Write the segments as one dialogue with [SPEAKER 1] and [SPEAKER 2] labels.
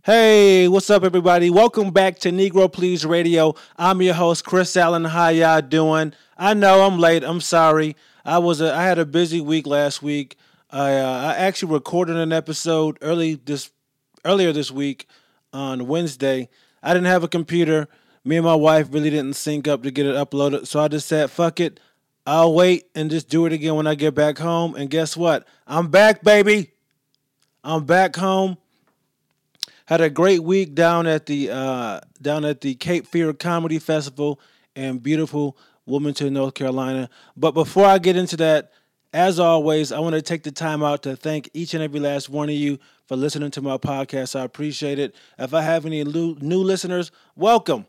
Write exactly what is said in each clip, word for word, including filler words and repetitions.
[SPEAKER 1] Hey, what's up, everybody? Welcome back to Negro Please Radio. I'm your host, Chris Allen. How y'all doing? I know I'm late. I'm sorry. I was a, I had a busy week last week. I uh, I actually recorded an episode early this earlier this week on Wednesday. I didn't have a computer. Me and my wife really didn't sync up to get it uploaded, so I just said, "Fuck it. I'll wait and just do it again when I get back home." And guess what? I'm back, baby. I'm back home. Had a great week down at the uh, down at the Cape Fear Comedy Festival in beautiful Wilmington, North Carolina. But before I get into that, as always, I want to take the time out to thank each and every last one of you for listening to my podcast. I appreciate it. If I have any new, new listeners, welcome.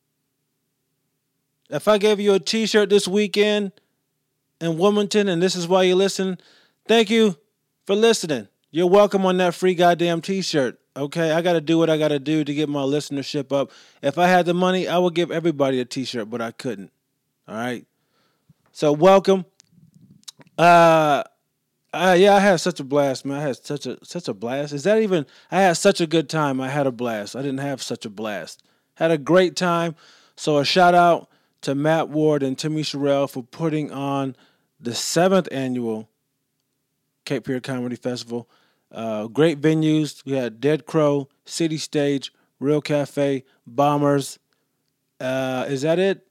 [SPEAKER 1] If I gave you a T-shirt this weekend in Wilmington and this is why you listen, thank you for listening. You're welcome on that free goddamn T-shirt. Okay, I got to do what I got to do to get my listenership up. If I had the money, I would give everybody a T-shirt, but I couldn't. All right. So welcome. Uh, uh, yeah, I had such a blast, man. I had such a such a blast. Is that even? I had such a good time. I had a blast. I didn't have such a blast. Had a great time. So a shout out to Matt Ward and Timmy Sherrill for putting on the seventh annual Cape Fear Comedy Festival. Uh, great venues. We had Dead Crow, City Stage, Real Cafe, Bombers. Uh, is that it?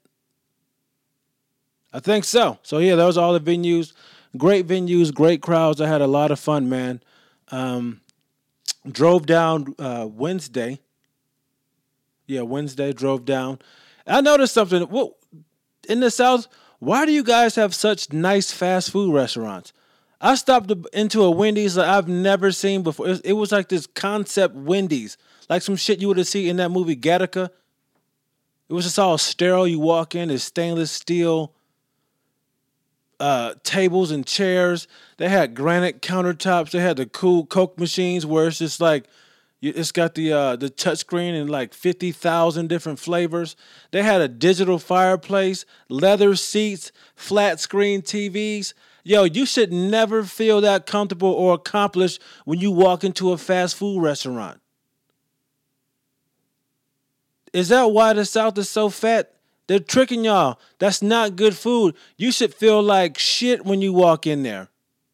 [SPEAKER 1] I think so. So, yeah, those are all the venues. Great venues, great crowds. I had a lot of fun, man. Um, drove down uh, Wednesday. Yeah, Wednesday, drove down. I noticed something. Well, in the South, why do you guys have such nice fast food restaurants? I stopped into a Wendy's that I've never seen before. It was like this concept Wendy's, like some shit you would have seen in that movie Gattaca. It was just all sterile. You walk in, it's stainless steel uh, tables and chairs. They had granite countertops. They had the cool Coke machines where it's just like, it's got the uh, the touchscreen and like fifty thousand different flavors. They had a digital fireplace, leather seats, flat screen T Vs. Yo, you should never feel that comfortable or accomplished when you walk into a fast food restaurant. Is that why the South is so fat? They're tricking y'all. That's not good food. You should feel like shit when you walk in there.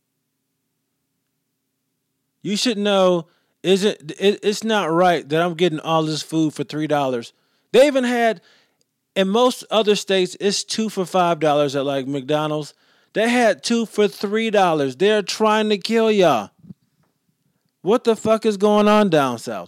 [SPEAKER 1] You should know, is it, it, it's not right that I'm getting all this food for three dollars. They even had, in most other states, it's two for five dollars at like McDonald's. They had two for three dollars. They're trying to kill y'all. What the fuck is going on down south?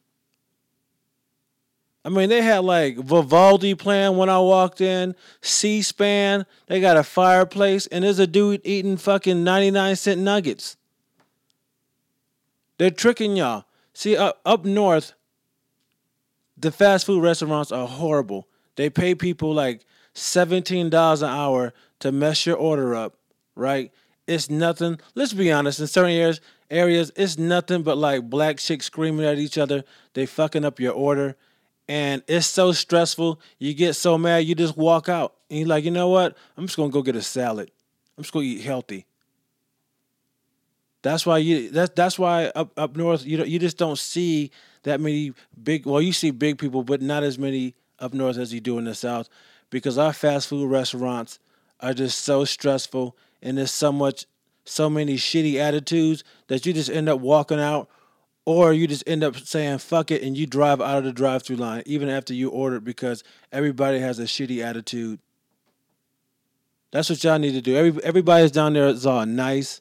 [SPEAKER 1] I mean, they had like Vivaldi playing when I walked in, C-SPAN. They got a fireplace, and there's a dude eating fucking ninety-nine cent nuggets. They're tricking y'all. See, up, up north, the fast food restaurants are horrible. They pay people like seventeen dollars an hour to mess your order up, right? It's nothing. Let's be honest. In certain areas, areas, it's nothing but like black chicks screaming at each other. They fucking up your order. And it's so stressful. You get so mad, you just walk out. And you're like, you know what? I'm just going to go get a salad. I'm just going to eat healthy. That's why you. That's that's why up up north you you just don't see that many big. Well, you see big people, but not as many up north as you do in the South, because our fast food restaurants are just so stressful, and there's so much, so many shitty attitudes that you just end up walking out, or you just end up saying fuck it and you drive out of the drive-through line even after you ordered because everybody has a shitty attitude. That's what y'all need to do. Every everybody's down there is all nice.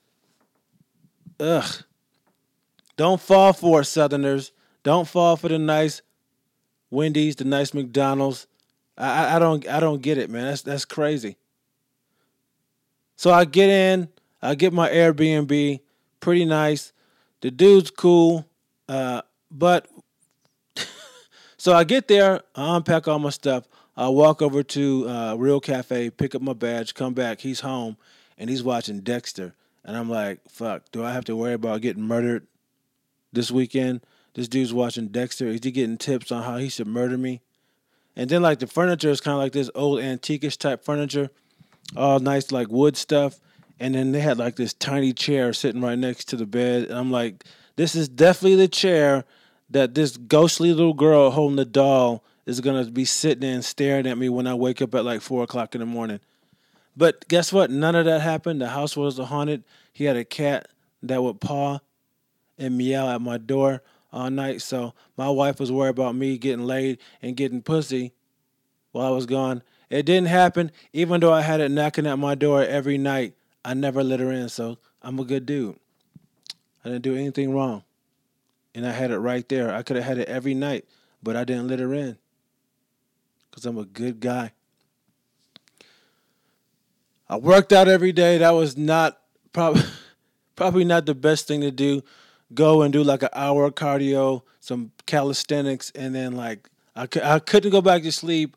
[SPEAKER 1] Ugh. Don't fall for it, Southerners. Don't fall for the nice Wendy's, the nice McDonald's. I, I, I don't I don't get it, man. That's that's crazy. So I get in, I get my Airbnb, pretty nice. The dude's cool, uh, but so I get there, I unpack all my stuff. I walk over to uh, Real Cafe, pick up my badge, come back. He's home, and he's watching Dexter. And I'm like, fuck, do I have to worry about getting murdered this weekend? This dude's watching Dexter. Is he getting tips on how he should murder me? And then, like, the furniture is kind of like this old antique-ish type furniture, all nice, like, wood stuff. And then they had, like, this tiny chair sitting right next to the bed. And I'm like, this is definitely the chair that this ghostly little girl holding the doll is gonna be sitting there and staring at me when I wake up at like four o'clock in the morning. But guess what? None of that happened. The house was haunted. He had a cat that would paw and meow at my door all night. So my wife was worried about me getting laid and getting pussy while I was gone. It didn't happen, even though I had it knocking at my door every night. I never let her in, so I'm a good dude. I didn't do anything wrong. And I had it right there. I could have had it every night, but I didn't let her in because I'm a good guy. I worked out every day. That was not probably probably not the best thing to do. Go and do like an hour of cardio, some calisthenics, and then like I, could, I couldn't go back to sleep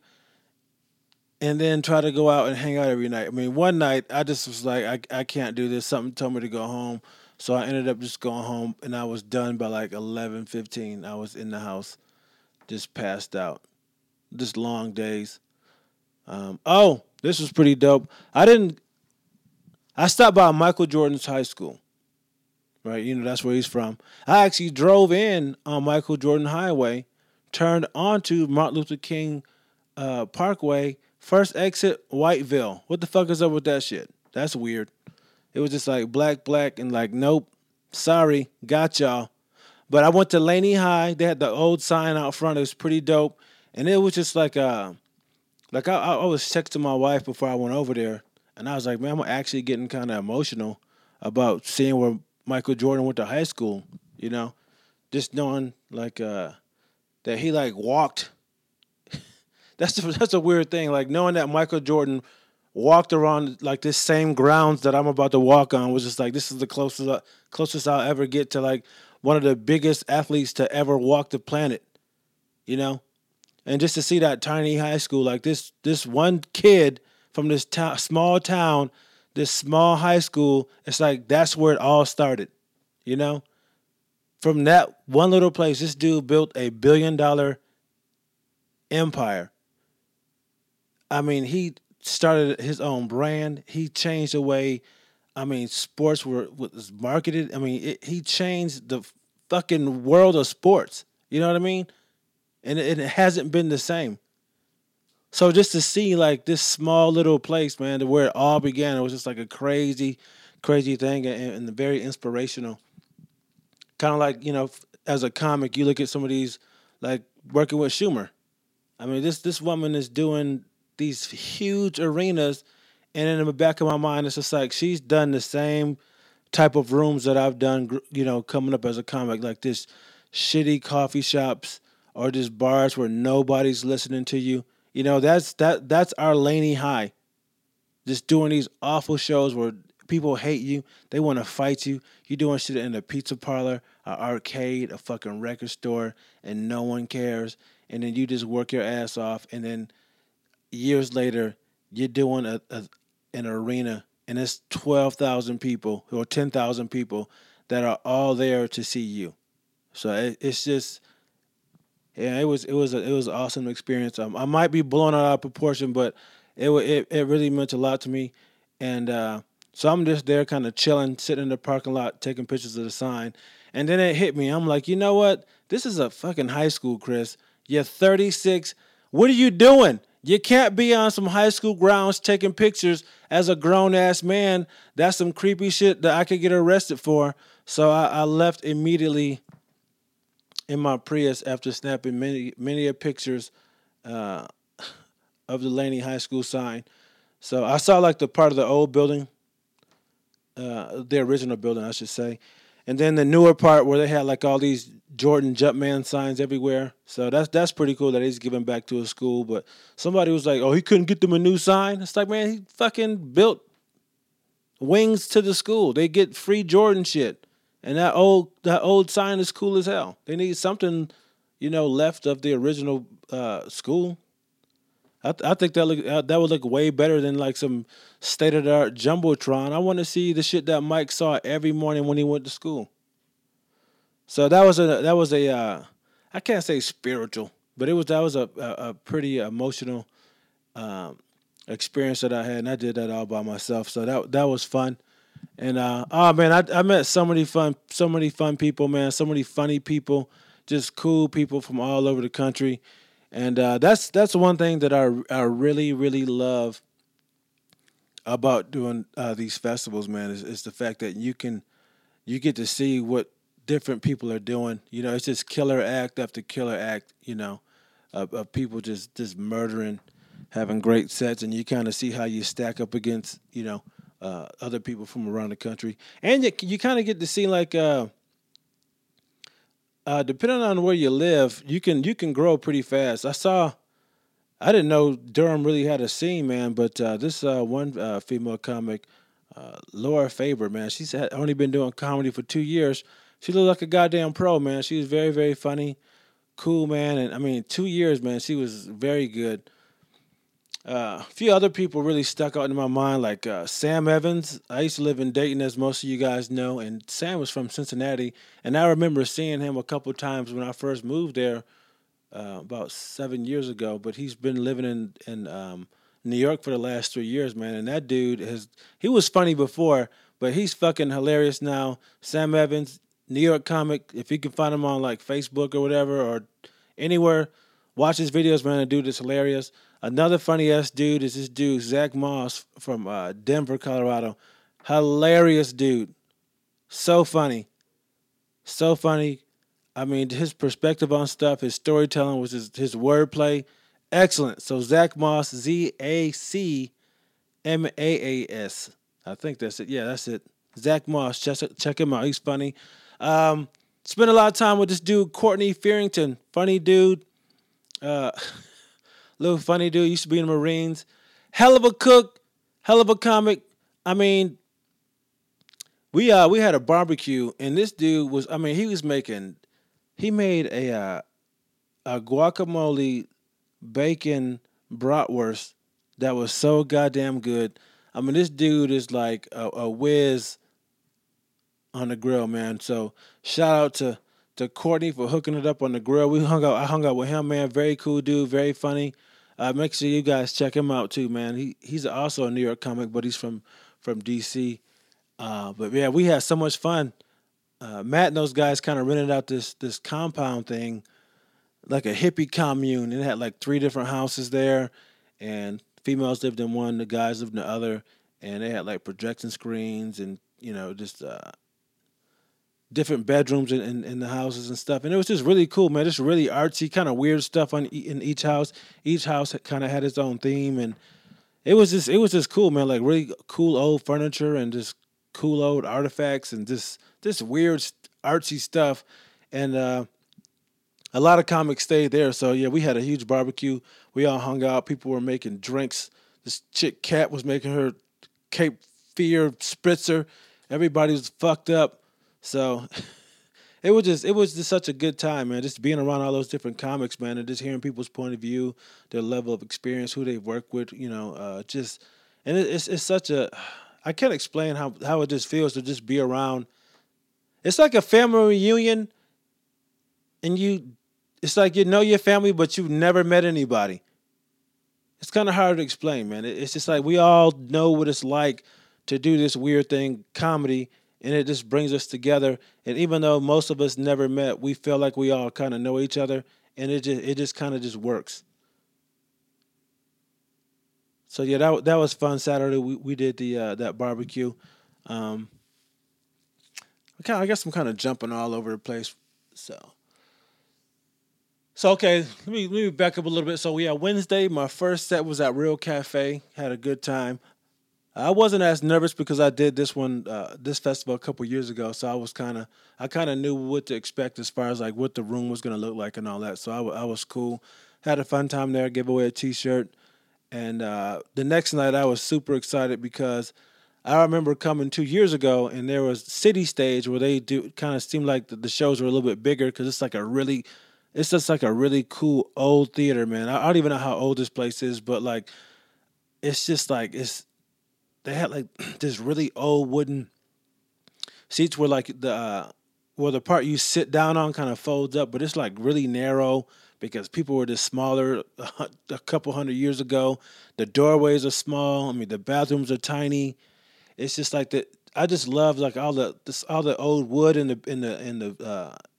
[SPEAKER 1] and then try to go out and hang out every night. I mean, one night I just was like, I, I can't do this. Something told me to go home. So I ended up just going home, and I was done by like eleven fifteen. I was in the house, just passed out. Just long days. Um, oh, this was pretty dope. I didn't, I stopped by Michael Jordan's high school. Right, you know, that's where he's from. I actually drove in on Michael Jordan Highway, turned onto Martin Luther King uh, Parkway, first exit, Whiteville. What the fuck is up with that shit? That's weird. It was just like black, black, and like, nope, sorry, got y'all. But I went to Laney High. They had the old sign out front. It was pretty dope. And it was just like, uh, like I, I was texting my wife before I went over there. And I was like, man, I'm actually getting kind of emotional about seeing where Michael Jordan went to high school, you know, just knowing like uh, that he like walked. that's the, that's a weird thing. Like knowing that Michael Jordan walked around like this same grounds that I'm about to walk on was just like, this is the closest uh, closest I'll ever get to like one of the biggest athletes to ever walk the planet, you know, and just to see that tiny high school, like this this one kid from this town, small town. This small high school, it's like that's where it all started, you know? From that one little place, this dude built a billion dollar empire. I mean, he started his own brand. He changed the way, I mean, sports were was marketed. I mean, it, he changed the fucking world of sports. You know what I mean? And it, it hasn't been the same. So just to see like this small little place, man, to where it all began, it was just like a crazy, crazy thing and, and very inspirational. Kind of like, you know, as a comic, you look at some of these, like working with Schumer. I mean, this this woman is doing these huge arenas, and in the back of my mind, it's just like she's done the same type of rooms that I've done, you know, coming up as a comic, like this shitty coffee shops or just bars where nobody's listening to you. You know, that's that that's our Laney High. Just doing these awful shows where people hate you. They want to fight you. You're doing shit in a pizza parlor, an arcade, a fucking record store, and no one cares. And then you just work your ass off. And then years later, you're doing a, a an arena, and it's twelve thousand people or ten thousand people that are all there to see you. So it, it's just... Yeah, it was it was a, it was an awesome experience. Um, I might be blowing it out of proportion, but it it it really meant a lot to me, and uh, so I'm just there, kind of chilling, sitting in the parking lot, taking pictures of the sign, and then it hit me. I'm like, you know what? This is a fucking high school, Chris. You're thirty-six. What are you doing? You can't be on some high school grounds taking pictures as a grown ass man. That's some creepy shit that I could get arrested for. So I, I left immediately in my Prius after snapping many many pictures uh, of the Laney High School sign. So I saw like the part of the old building, uh, the original building, I should say, and then the newer part where they had like all these Jordan Jumpman signs everywhere. So that's that's pretty cool that he's giving back to his school. But somebody was like, "Oh, he couldn't get them a new sign." It's like, man, he fucking built wings to the school. They get free Jordan shit. And that old that old sign is cool as hell. They need something, you know, left of the original uh, school. I, th- I think that look uh, that would look way better than like some state of the art jumbotron. I want to see the shit that Mike saw every morning when he went to school. So that was a that was a uh, I can't say spiritual, but it was that was a a, a pretty emotional um, experience that I had, and I did that all by myself. So that that was fun. And uh, oh man, I I met so many fun, so many fun people, man. So many funny people. just cool people from all over the country, and uh, that's that's one thing that I I really really love about doing uh, these festivals, man. Is, is the fact that you can you get to see what different people are doing. You know, it's just killer act after killer act. You know, of, of people just just murdering, having great sets, and you kind of see how you stack up against you know uh, other people from around the country, and you you kind of get to see like. Uh, uh, depending on where you live, you can you can grow pretty fast. I saw I didn't know Durham really had a scene, man. But uh, this uh, one uh, female comic, uh, Laura Faber, man, she's had, only been doing comedy for two years. She looked like a goddamn pro, man. She was very, very funny, cool, man. And I mean, two years, man, she was very good. Uh, a few other people really stuck out in my mind, like uh, Sam Evans. I used to live in Dayton, as most of you guys know, and Sam was from Cincinnati. And I remember seeing him a couple times when I first moved there uh, about seven years ago. But he's been living in in um, New York for the last three years, man. And that dude has he was funny before, but he's fucking hilarious now. Sam Evans, New York comic. If you can find him on like Facebook or whatever or anywhere, watch his videos, man. The dude is hilarious. Another funny ass dude is this dude Zach Moss from uh, Denver, Colorado. Hilarious dude, so funny, so funny. I mean, his perspective on stuff, his storytelling, was his, his wordplay, excellent. So Zach Moss, Z A C M A A S. I think that's it. Yeah, that's it. Zach Moss, check, check him out. He's funny. Um, spent a lot of time with this dude, Courtney Fearington. Funny dude. Uh, little funny dude. Used to be in the Marines. Hell of a cook. Hell of a comic. I mean, we uh we had a barbecue, and this dude was. I mean, he was making. He made a uh, a guacamole bacon bratwurst that was so goddamn good. I mean, this dude is like a, a whiz on the grill, man. So shout out to to Courtney for hooking it up on the grill. We hung out. I hung out with him, man. Very cool dude. Very funny. Uh, make sure you guys check him out too, man. He he's also a New York comic, but he's from from D C. Uh, but yeah, we had so much fun. Uh, Matt and those guys kind of rented out this this compound thing, like a hippie commune. It had like three different houses there, and females lived in one, the guys lived in the other, and they had like projection screens and you know just uh, different bedrooms in, in, in the houses and stuff. And it was just really cool, man. Just really artsy, kind of weird stuff on in each house. Each house kind of had its own theme, and it was just it was just cool, man. Like really cool old furniture and just cool old artifacts and just this weird artsy stuff. And uh, a lot of comics stayed there. So yeah, we had a huge barbecue. We all hung out. People were making drinks. This chick Cat was making her Cape Fear spritzer. Everybody was fucked up. So it was just it was just such a good time, man. Just being around all those different comics, man, and just hearing people's point of view, their level of experience, who they've worked with, you know, uh, just and it, it's it's such a I can't explain how, how it just feels to just be around. It's like a family reunion, and you it's like you know your family, but you've never met anybody. It's kind of hard to explain, man. It, it's just like we all know what it's like to do this weird thing, comedy. And it just brings us together. And even though most of us never met, we feel like we all kind of know each other. And it just it just kind of just works. So yeah, that that was fun. Saturday we we did the uh, that barbecue. Um, I guess I'm kind of jumping all over the place. So so okay, let me let me back up a little bit. So yeah, Wednesday my first set was at Real Cafe. Had a good time. I wasn't as nervous because I did this one, uh, this festival a couple years ago. So I was kind of, I kind of knew what to expect as far as like what the room was going to look like and all that. So I, w- I was cool. Had a fun time there. Gave away a T-shirt, and uh, the next night I was super excited because I remember coming two years ago and there was City Stage where they do kind of seemed like the, the shows were a little bit bigger because it's like a really, it's just like a really cool old theater, man. I, I don't even know how old this place is, but like, it's just like it's. They had like this really old wooden seats where like the uh, where the part you sit down on kind of folds up, but it's like really narrow because people were just smaller a couple hundred years ago. The doorways are small. I mean, the bathrooms are tiny. It's just like the I just love like all the this, all the old wood in the in the in the uh,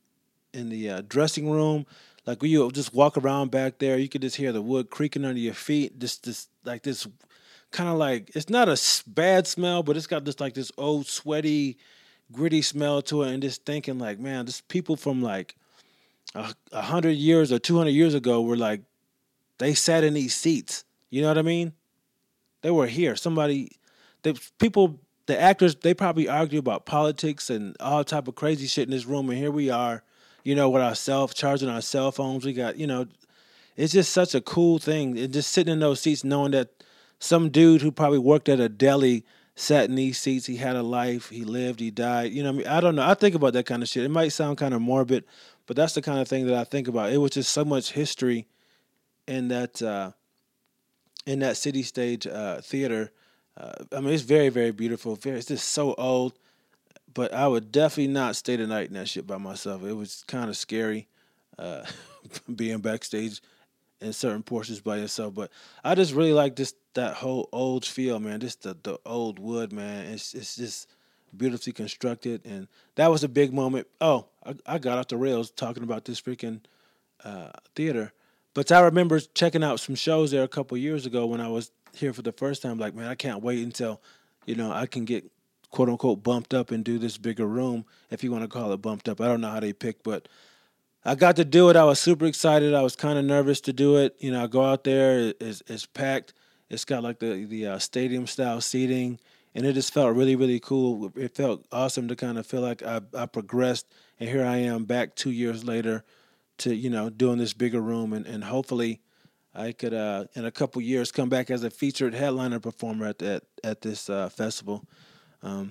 [SPEAKER 1] in the uh, dressing room. Like when you just walk around back there, you could just hear the wood creaking under your feet. Just this like this kind of like it's not a s- bad smell, but it's got this like this old sweaty, gritty smell to it. And just thinking like, man, this people from like a, a hundred years or two hundred years ago were like they sat in these seats. You know what I mean? They were here. Somebody, the people, the actors, they probably argue about politics and all type of crazy shit in this room, and here we are, you know, with ourselves charging our cell phones. We got, you know, it's just such a cool thing. And just sitting in those seats, knowing that some dude who probably worked at a deli sat in these seats. He had a life. He lived. He died. You know, what I mean, I don't know. I think about that kind of shit. It might sound kind of morbid, but that's the kind of thing that I think about. It was just so much history in that. Uh, in that city stage uh, theater. Uh, I mean, it's very, very beautiful. Very, it's just so old, but I would definitely not stay the night in that shit by myself. It was kind of scary uh, being backstage in certain portions by yourself. But I just really like this that whole old feel, man. Just the, the old wood, man. It's it's just beautifully constructed, and that was a big moment. Oh, I, I got off the rails talking about this freaking uh, theater. But I remember checking out some shows there a couple years ago when I was here for the first time. Like, man, I can't wait until, you know, I can get quote unquote bumped up and do this bigger room, if you want to call it bumped up. I don't know how they pick, but I got to do it. I was super excited. I was kind of nervous to do it. You know, I go out there, it's, it's packed. It's got like the the uh, stadium style seating, and it just felt really really cool. It felt awesome to kind of feel like I I progressed, and here I am back two years later to you know doing this bigger room, and, and hopefully I could uh, in a couple years come back as a featured headliner performer at that at this uh, festival. Um,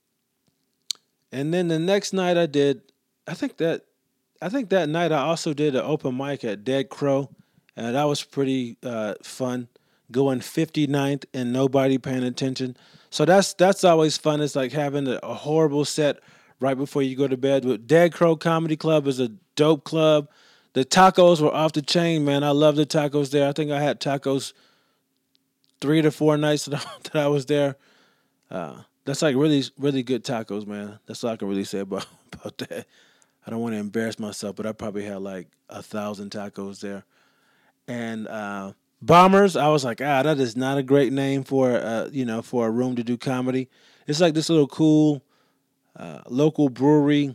[SPEAKER 1] and then the next night I did, I think that I think that night I also did an open mic at Dead Crow, and that was pretty uh, fun. Going fifty-ninth and nobody paying attention. So that's that's always fun. It's like having a, a horrible set right before you go to bed. But Dead Crow Comedy Club is a dope club. The tacos were off the chain, man. I love the tacos there. I think I had tacos three to four nights that I, that I was there. Uh, that's like really really good tacos, man. That's all I can really say about about that. I don't want to embarrass myself, but I probably had like a thousand tacos there. And uh, Bombers, I was like, ah, that is not a great name for uh, you know for a room to do comedy. It's like this little cool uh, local brewery.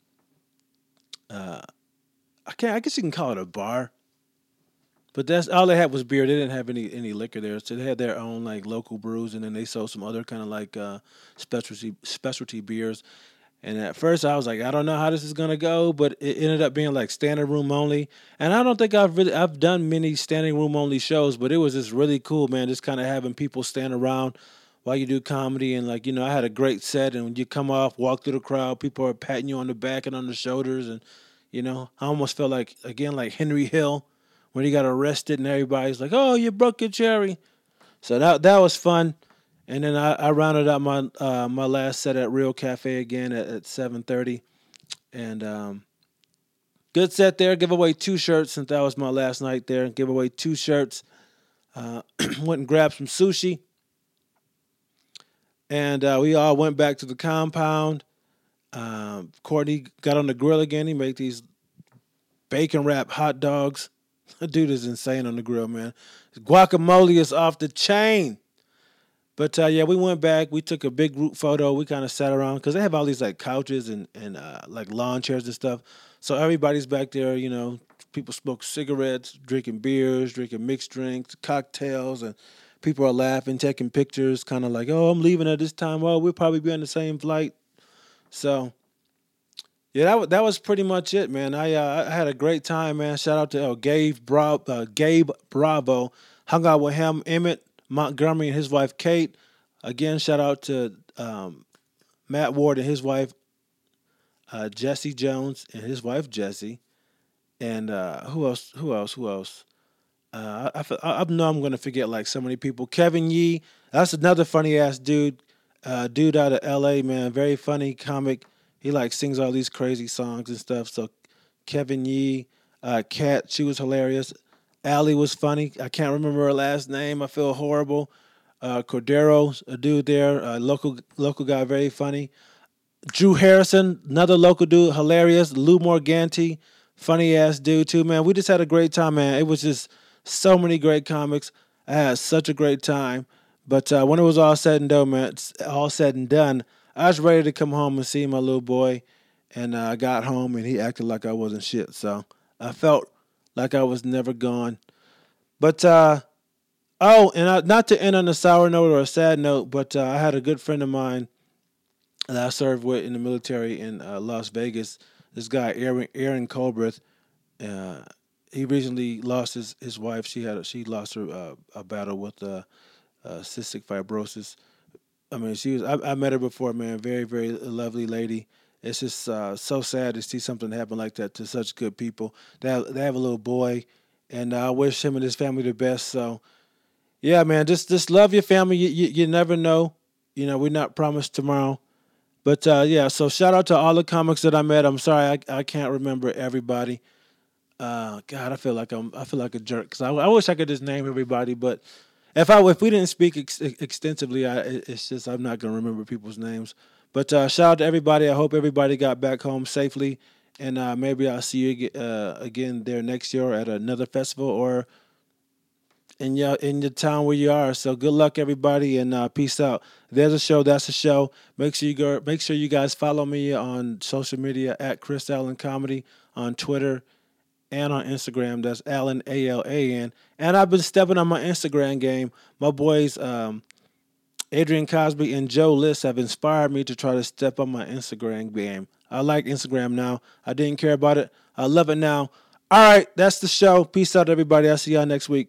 [SPEAKER 1] Uh, I can't. I guess you can call it a bar, but that's all they had was beer. They didn't have any any liquor there, so they had their own like local brews, and then they sold some other kind of like uh, specialty specialty beers. And at first, I was like, I don't know how this is gonna go, but it ended up being like standing room only. And I don't think I've really I've done many standing room only shows, but it was just really cool, man. Just kind of having people stand around while you do comedy, and like you know, I had a great set. And when you come off, walk through the crowd, people are patting you on the back and on the shoulders, and you know, I almost felt like again like Henry Hill when he got arrested, and everybody's like, "Oh, you broke your cherry." So that that was fun. And then I, I rounded out my uh, my last set at Real Cafe again at, at seven thirty, and um, good set there. Give away two shirts since that was my last night there. Give away two shirts. Uh, went and grabbed some sushi, and uh, we all went back to the compound. Um, Courtney got on the grill again. He made these bacon wrap hot dogs. Dude is insane on the grill, man. Guacamole is off the chain. But uh, yeah, we went back. We took a big group photo. We kind of sat around because they have all these like couches and and uh, like lawn chairs and stuff. So everybody's back there. You know, people smoke cigarettes, drinking beers, drinking mixed drinks, cocktails, and people are laughing, taking pictures. Kind of like, oh, I'm leaving at this time. Well, we'll probably be on the same flight. So yeah, that was, that was pretty much it, man. I uh, I had a great time, man. Shout out to uh, Gabe Bra- uh, Gabe Bravo. Hung out with him, Emmett Montgomery, and his wife Kate. Again, shout out to um, Matt Ward and his wife uh, Jesse Jones and his wife Jessie. And uh, who else? Who else? Who else? Uh, I, I, I know I'm gonna forget like so many people. Kevin Yee, that's another funny ass dude. Uh, dude out of L A, man, very funny comic. He like sings all these crazy songs and stuff. So Kevin Yee, uh, Kat, she was hilarious. Allie was funny. I can't remember her last name. I feel horrible. Uh, Cordero, a dude there, uh, local local guy, very funny. Drew Harrison, another local dude, hilarious. Lou Morganti, funny ass dude too, man. We just had a great time, man. It was just so many great comics. I had such a great time. But uh, when it was all said and done, man, it's all said and done, I was ready to come home and see my little boy. And uh, I got home and he acted like I wasn't shit. So I felt like I was never gone. But uh, oh, and I, not to end on a sour note or a sad note, but uh, I had a good friend of mine that I served with in the military in uh, Las Vegas. This guy Aaron Aaron Colbreth. Uh, he recently lost his, his wife. She had a, she lost her uh, a battle with uh, uh, cystic fibrosis. I mean, she was. I, I met her before, man. Very very lovely lady. It's just uh, so sad to see something happen like that to such good people. They have, they have a little boy, and uh, I wish him and his family the best. So yeah, man, just just love your family. You, you, you never know. You know, we're not promised tomorrow. But uh, yeah, so shout out to all the comics that I met. I'm sorry I, I can't remember everybody. Uh, God, I feel like I'm I feel like a jerk because I, I wish I could just name everybody. But if I if we didn't speak ex- extensively, I it's just I'm not gonna remember people's names. But uh, shout out to everybody. I hope everybody got back home safely, and uh, maybe I'll see you ag- uh, again there next year at another festival or in your in your town where you are. So good luck, everybody, and uh, peace out. There's a show. That's a show. Make sure you go. Make sure you guys follow me on social media at Chris Allen Comedy on Twitter and on Instagram. That's Allen A L A N. And I've been stepping on my Instagram game. My boys, um, Adrian Cosby and Joe List, have inspired me to try to step on my Instagram game. I like Instagram now. I didn't care about it. I love it now. All right, that's the show. Peace out, everybody. I'll see y'all next week.